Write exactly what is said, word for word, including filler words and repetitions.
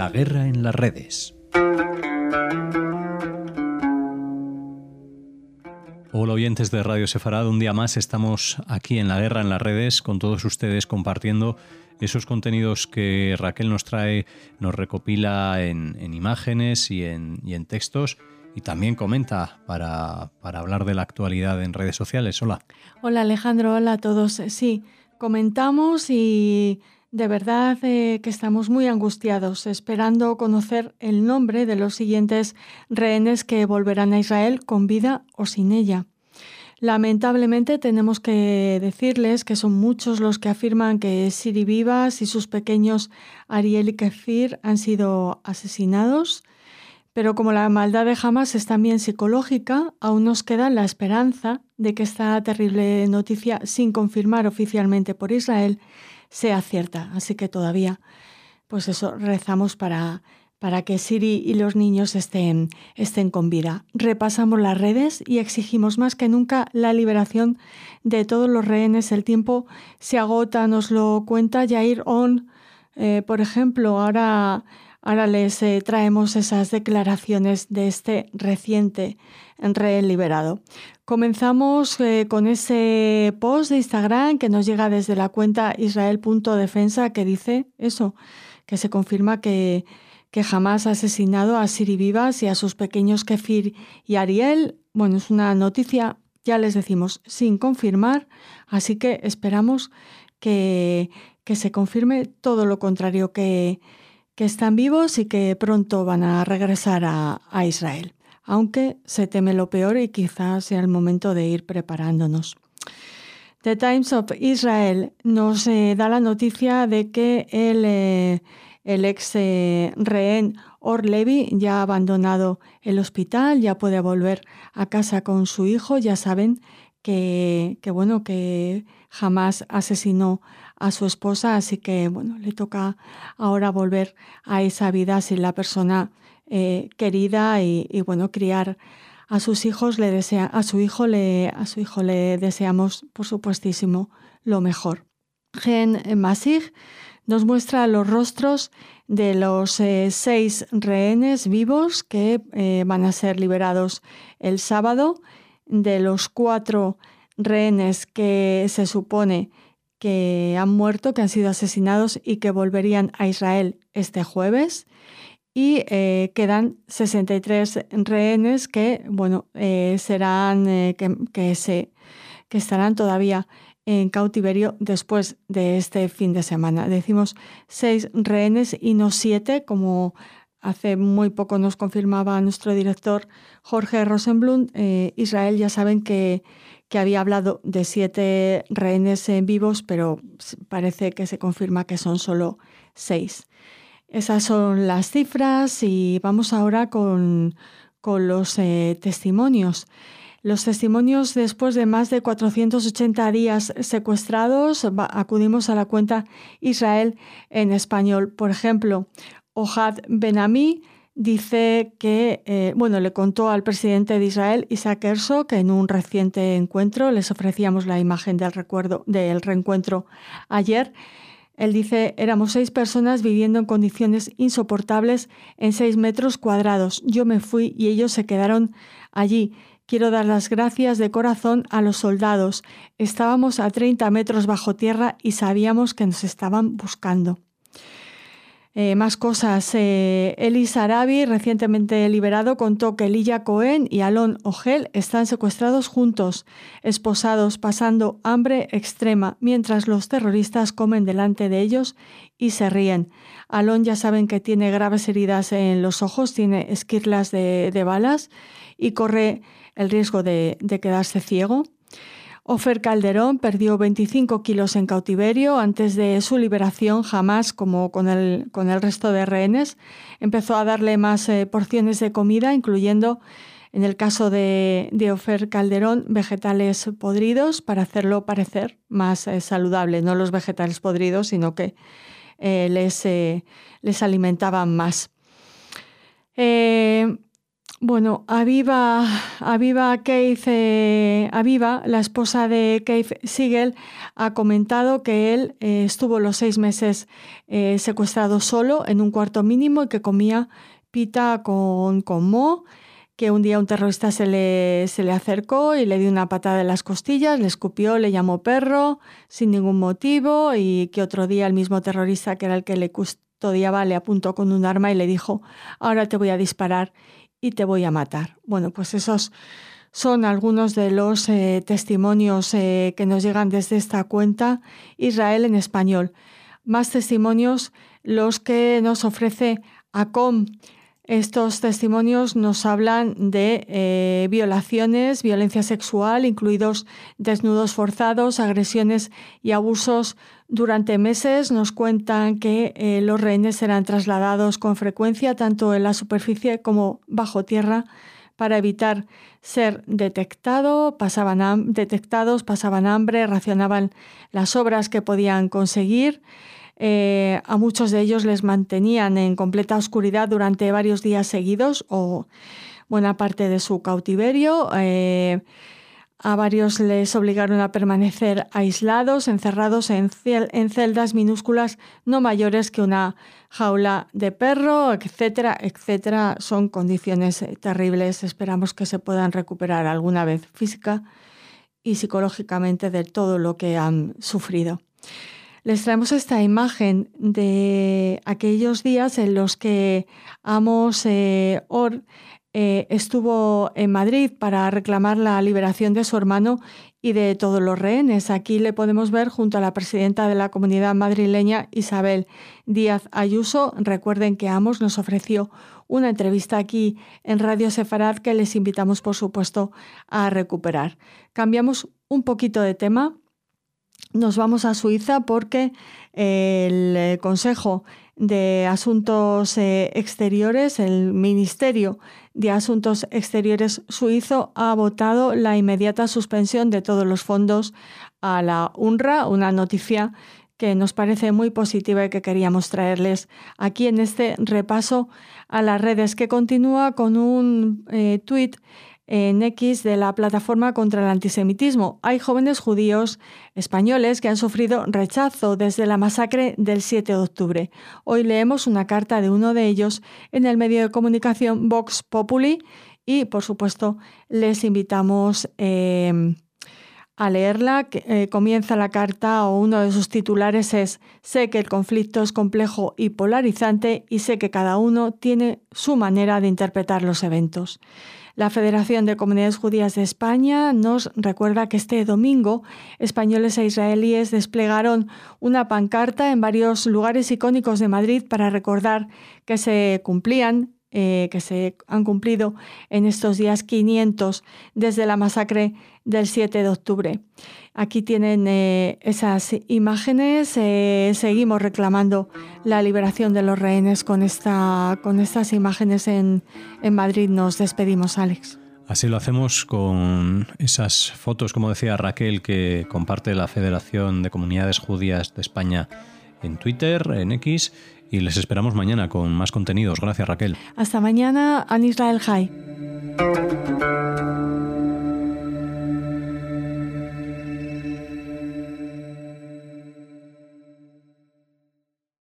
La guerra en las redes. Hola oyentes de Radio Sefarad, un día más estamos aquí en La Guerra en las Redes con todos ustedes compartiendo esos contenidos que Raquel nos trae, nos recopila en, en imágenes y en, y en textos y también comenta para, para hablar de la actualidad en redes sociales. Hola. Hola Alejandro, hola a todos. Sí, comentamos y de verdad eh, que estamos muy angustiados esperando conocer el nombre de los siguientes rehenes que volverán a Israel con vida o sin ella. Lamentablemente tenemos que decirles que son muchos los que afirman que Siri Vivas y sus pequeños Ariel y Kefir han sido asesinados, pero como la maldad de Hamas es también psicológica, aún nos queda la esperanza de que esta terrible noticia, sin confirmar oficialmente por Israel, sea cierta. Así que todavía, pues eso, rezamos para, para que Siri y los niños estén, estén con vida. Repasamos las redes y exigimos más que nunca la liberación de todos los rehenes. El tiempo se agota, nos lo cuenta Yair On. Eh, por ejemplo, ahora... Ahora les eh, traemos esas declaraciones de este reciente rehén liberado. Comenzamos eh, con ese post de Instagram que nos llega desde la cuenta israel punto defensa que dice eso, que se confirma que, que Hamas ha asesinado a Siri Vivas y a sus pequeños Kefir y Ariel. Bueno, es una noticia, ya les decimos, sin confirmar, así que esperamos que, que se confirme todo lo contrario, que... que están vivos y que pronto van a regresar a, a Israel, aunque se teme lo peor y quizás sea el momento de ir preparándonos. The Times of Israel nos eh, da la noticia de que el, eh, el ex eh, rehén Or Levy ya ha abandonado el hospital, ya puede volver a casa con su hijo. Ya saben que, que bueno, que Hamas asesinó a su esposa, así que bueno, le toca ahora volver a esa vida sin la persona eh, querida y, y bueno, criar a sus hijos. Le desea, a su hijo le, a su hijo le deseamos, por supuestísimo, lo mejor. Gen Masig nos muestra los rostros de los eh, seis rehenes vivos que eh, van a ser liberados el sábado, de los cuatro rehenes que se supone que han muerto, que han sido asesinados y que volverían a Israel este jueves. Y eh, quedan sesenta y tres rehenes que, bueno, eh, serán, eh, que, que, se, que estarán todavía en cautiverio después de este fin de semana. Decimos seis rehenes y no siete, como hace muy poco nos confirmaba nuestro director Jorge Rosenblum. Eh, Israel, ya saben que que había hablado de siete rehenes en vivos, pero parece que se confirma que son solo seis. Esas son las cifras y vamos ahora con, con los eh, testimonios. Los testimonios después de más de cuatrocientos ochenta días secuestrados, va, acudimos a la cuenta Israel en español. Por ejemplo, Ohad Ben-Ami dice que, eh, bueno, le contó al presidente de Israel, Isaac Herzog, que en un reciente encuentro, les ofrecíamos la imagen del recuerdo del reencuentro ayer. Él dice, éramos seis personas viviendo en condiciones insoportables en seis metros cuadrados. Yo me fui y ellos se quedaron allí. Quiero dar las gracias de corazón a los soldados. Estábamos a treinta metros bajo tierra y sabíamos que nos estaban buscando. Eh, más cosas. Eh, Eli Sarabi, recientemente liberado, contó que Elia Cohen y Alon Ogel están secuestrados juntos, esposados, pasando hambre extrema, mientras los terroristas comen delante de ellos y se ríen. Alon, ya saben que tiene graves heridas en los ojos, tiene esquirlas de, de balas y corre el riesgo de, de quedarse ciego. Ofer Calderón perdió veinticinco kilos en cautiverio. Antes de su liberación, Hamas, como con el, con el resto de rehenes, empezó a darle más eh, porciones de comida, incluyendo, en el caso de, de Ofer Calderón, vegetales podridos para hacerlo parecer más eh, saludable. No los vegetales podridos, sino que eh, les, eh, les alimentaban más. Eh, Bueno, Aviva, Aviva Keith, eh, Aviva, la esposa de Keith Siegel, ha comentado que él eh, estuvo los seis meses eh, secuestrado solo en un cuarto mínimo y que comía pita con, con moho, que un día un terrorista se le, se le acercó y le dio una patada en las costillas, le escupió, le llamó perro sin ningún motivo, y que otro día el mismo terrorista, que era el que le custodiaba, le apuntó con un arma y le dijo: ahora te voy a disparar y te voy a matar. Bueno, pues esos son algunos de los eh, testimonios eh, que nos llegan desde esta cuenta Israel en español. Más testimonios los que nos ofrece ACOM. Estos testimonios nos hablan de eh, violaciones, violencia sexual, incluidos desnudos forzados, agresiones y abusos durante meses. Nos cuentan que eh, los rehenes eran trasladados con frecuencia, tanto en la superficie como bajo tierra, para evitar ser detectado, pasaban ham- detectados, pasaban hambre, racionaban las sobras que podían conseguir. Eh, a muchos de ellos les mantenían en completa oscuridad durante varios días seguidos o buena parte de su cautiverio. Eh, a varios les obligaron a permanecer aislados, encerrados en, cel- en celdas minúsculas no mayores que una jaula de perro, etcétera, etcétera. Son condiciones terribles. Esperamos que se puedan recuperar alguna vez física y psicológicamente de todo lo que han sufrido. Les traemos esta imagen de aquellos días en los que Amos eh, Or eh, estuvo en Madrid para reclamar la liberación de su hermano y de todos los rehenes. Aquí le podemos ver junto a la presidenta de la Comunidad madrileña, Isabel Díaz Ayuso. Recuerden que Amos nos ofreció una entrevista aquí en Radio Sefarad que les invitamos, por supuesto, a recuperar. Cambiamos un poquito de tema. Nos vamos a Suiza porque el Consejo de Asuntos Exteriores, el Ministerio de Asuntos Exteriores suizo, ha votado la inmediata suspensión de todos los fondos a la UNRWA, una noticia que nos parece muy positiva y que queríamos traerles aquí en este repaso a las redes, que continúa con un eh, tuit en X de la Plataforma contra el Antisemitismo. Hay jóvenes judíos españoles que han sufrido rechazo desde la masacre del siete de octubre. Hoy leemos una carta de uno de ellos en el medio de comunicación Vox Populi y, por supuesto, les invitamos eh, a leerla. Eh, comienza la carta, o uno de sus titulares es: sé que el conflicto es complejo y polarizante y sé que cada uno tiene su manera de interpretar los eventos. La Federación de Comunidades Judías de España nos recuerda que este domingo españoles e israelíes desplegaron una pancarta en varios lugares icónicos de Madrid para recordar que se cumplían, eh, que se han cumplido en estos días quinientos desde la masacre del siete de octubre. Aquí tienen eh, esas imágenes. Eh, seguimos reclamando la liberación de los rehenes con, esta, con estas imágenes en, en Madrid. Nos despedimos, Alex. Así lo hacemos con esas fotos, como decía Raquel, que comparte la Federación de Comunidades Judías de España en Twitter, en X, y les esperamos mañana con más contenidos. Gracias, Raquel. Hasta mañana, An Israel Chai.